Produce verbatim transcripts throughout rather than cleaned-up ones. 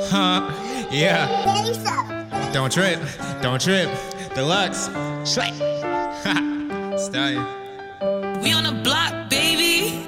Huh? Yeah. Don't trip, don't trip. Deluxe. Schley. Ha. Stallion. We on the block, baby.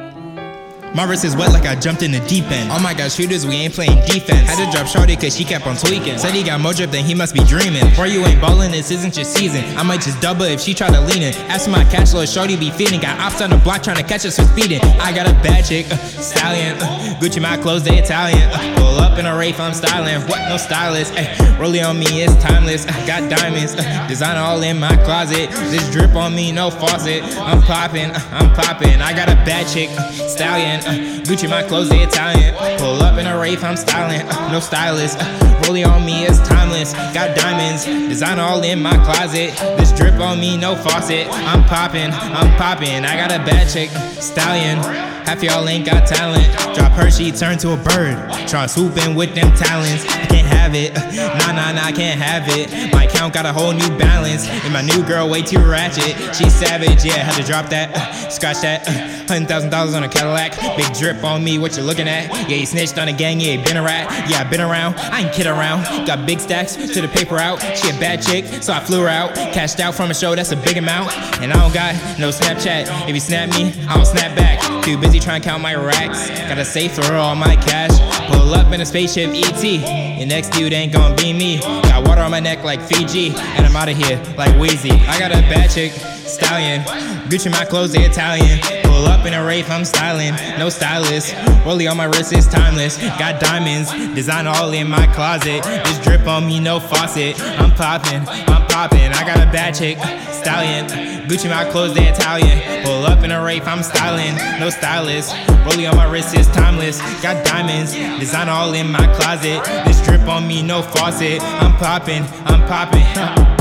My wrist is wet like I jumped in the deep end. Oh my god, shooters, we ain't playing defense. Had to drop shorty cause she kept on tweaking. Said he got more drip, then he must be dreaming. Bro, you ain't ballin', this isn't your season. I might just double if she try to lean in. Ask my cash flow, shorty be feeding. Got ops on the block trying to catch us for speeding. I got a bad chick, uh, stallion. Uh, Gucci my clothes, they Italian. Uh, pull up in a Wraith, I'm styling. What, no stylist? Ay, rolling on me, it's timeless. Uh, got diamonds, uh, designer all in my closet. This drip on me, no faucet. I'm popping, uh, I'm popping. I got a bad chick, uh, stallion. Uh, Gucci my clothes, they Italian. Pull up in a Wraith, I'm styling. Uh, no stylist. Uh, rolling on me, it's timeless. Got diamonds, designer all in my closet. This drip on me, no faucet. I'm popping, I'm popping. I got a bad chick, stallion. Half y'all ain't got talent. Drop her, she turn to a bird. Try swooping with them talents. I can't have it. Nah, nah, nah, I can't have it. My account got a whole new balance. And my new girl way too ratchet. She savage, yeah, had to drop that. Uh, scratch that. Uh, Hundred thousand dollars on a Cadillac. Big drip on me, what you looking at? Yeah, he snitched on a gang, yeah, he been a rat. Yeah, I been around, I ain't kid around. Got big stacks to the paper out. She a bad chick, so I flew her out. Cashed out from a show, that's a big amount. And I don't got no Snapchat. If you snap me, I don't snap back. Too busy trying to count my racks. Gotta save for all my cash. Pull up in a spaceship E T. Your next dude ain't gonna be me. Got water on my neck like Fiji. And I'm out of here like Wheezy. I got a bad chick, stallion. Gucci my clothes, they Italian. Pull up in a Wraith, I'm styling. No stylist. Rollie on my wrist is timeless. Got diamonds, design all in my closet. This drip on me, no faucet. I'm popping, I'm popping. I got a bad chick, stallion. Gucci my clothes, they Italian. Pull up in a Wraith, I'm styling. No stylist. Rollie on my wrist is timeless. Got diamonds, design all in my closet. This drip on me, no faucet. I'm popping, I'm popping.